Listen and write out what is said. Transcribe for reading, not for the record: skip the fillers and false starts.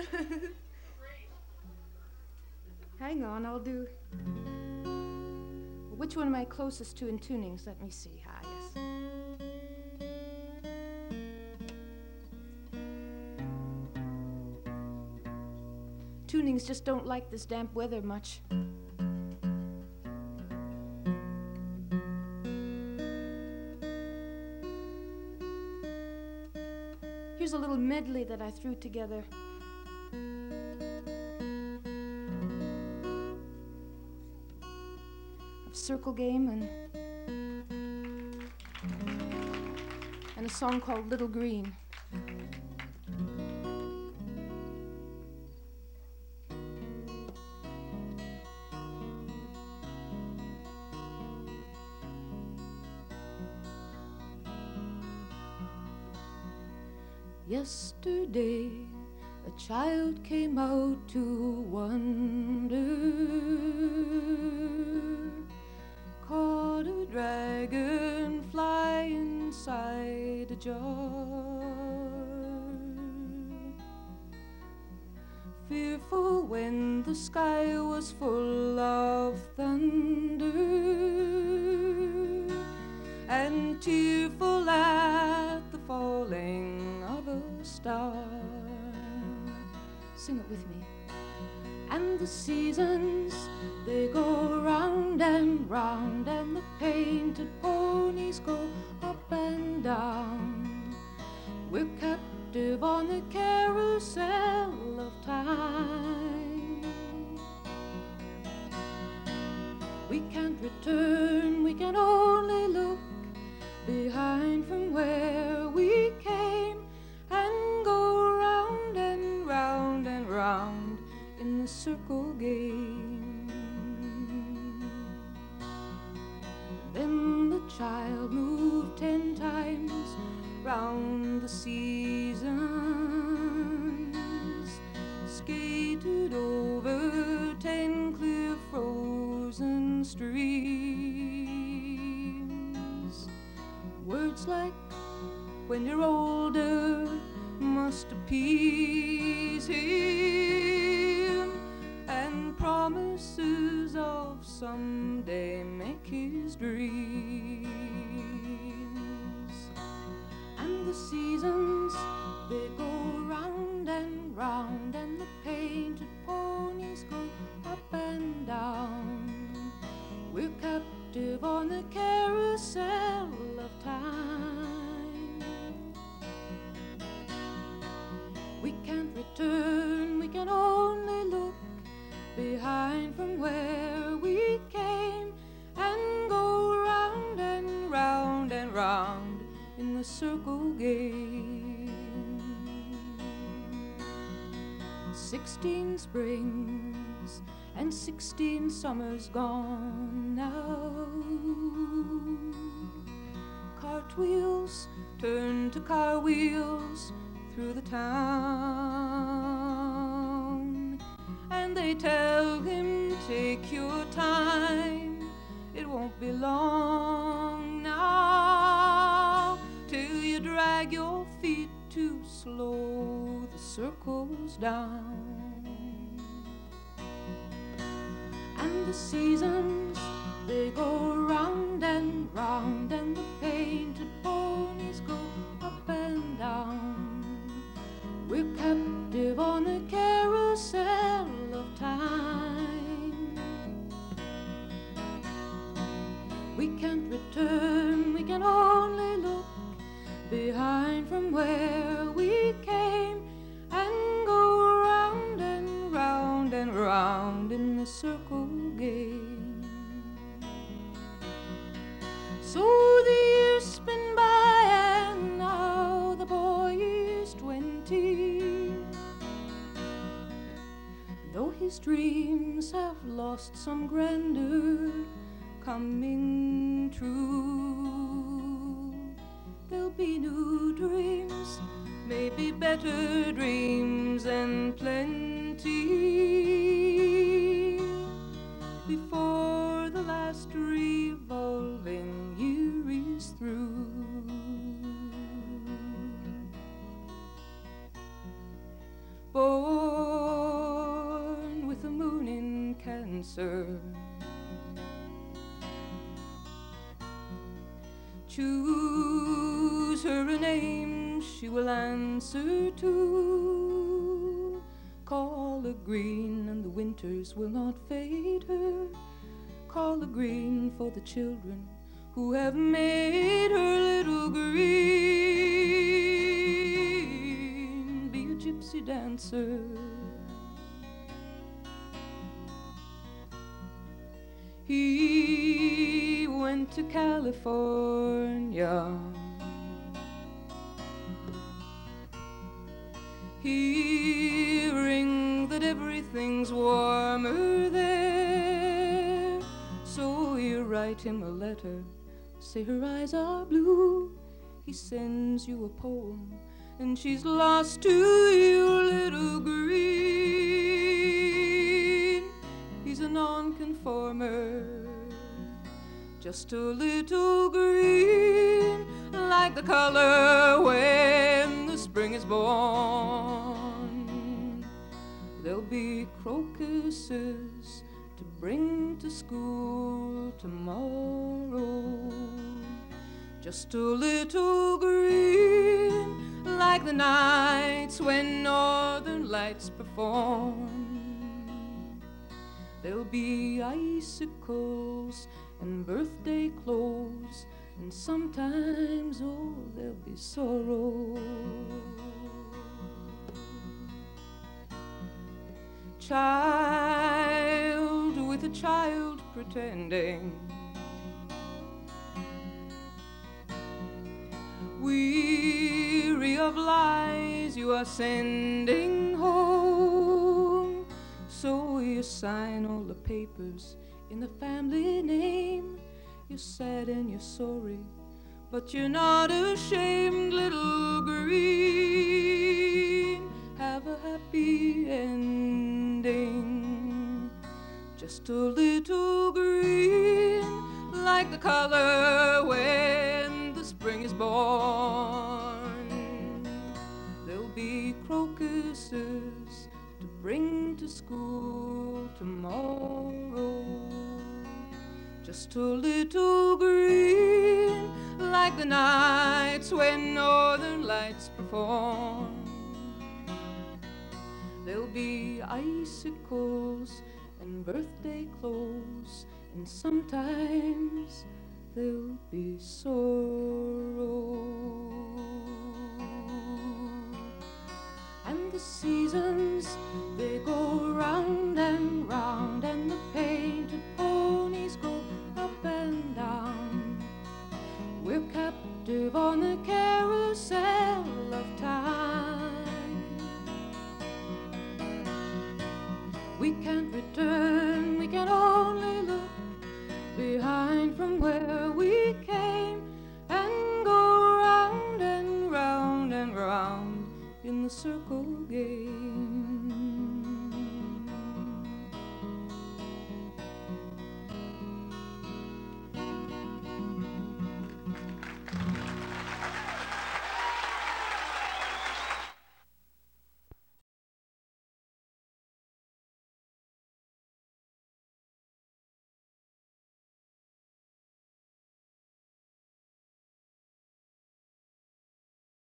Hang on, I'll do... Which one am I closest to in tunings? Let me see. Ah, yes. Tunings just don't like this damp weather much. Here's a little medley that I threw together. Of Circle Game and a song called Little Green. Yesterday, a child came out to wander, caught a dragonfly inside a jar. Fearful when the sky was full of thunder, and tearful at the falling of a star. Sing it with me. And the seasons, they go round and round, and the painted ponies go up and down. We're captive on the carousel of time. We can't return, we can only look behind from where we came, and go round and round and round in the circle game. Then the child moved 10 times round the seasons, skated over 10 clear frozen streams. Words like, when you're older, must appease him, and promises of someday make his dreams. And the seasons, they go round and round, and the painted ponies go up and down. We're captive on the carousel of time. We can't return, we can only look behind from where we came, and go round and round and round in the circle game. 16 springs and 16 summers gone now. Cartwheels turn to car wheels through the town, and they tell him, take your time, it won't be long now, till you drag your feet too slow the circles down. And the seasons, they go round and round, and the painted ponies go up and down. We're captive on the carousel of time. We can't return, we can only look behind from where we came, and go round and round and round in the circle game. So the years spin by, and now the boy is 20. Though his dreams have lost some grandeur, coming true, there'll be new dreams, maybe better dreams and plenty, before the last revolving year is through. Boy, dancer. Choose her a name she will answer to. Call her green and the winters will not fade her. Call her green for the children who have made her little green. Be a gypsy dancer. He went to California. Hearing that everything's warmer there, so you write him a letter, say her eyes are blue. He sends you a poem, and she's lost to you, little green. He's a nonconformer, just a little green, like the color when the spring is born. There'll be crocuses to bring to school tomorrow, just a little green, like the nights when northern lights perform. There'll be icicles and birthday clothes, and sometimes, oh, there'll be sorrow. Child with a child pretending, weary of lies you are sending home, so you sign all the papers in the family name. You're sad and you're sorry, but you're not ashamed, little green. Have a happy ending, just a little green, like the color when the spring is born. There'll be crocuses to bring to school tomorrow, just a little green, like the nights when northern lights perform. There'll be icicles and birthday clothes, and sometimes there'll be sorrow. And the seasons, they go round and round, and the painted ponies go up and down. We're captive on the carousel of time. We can't return, we can't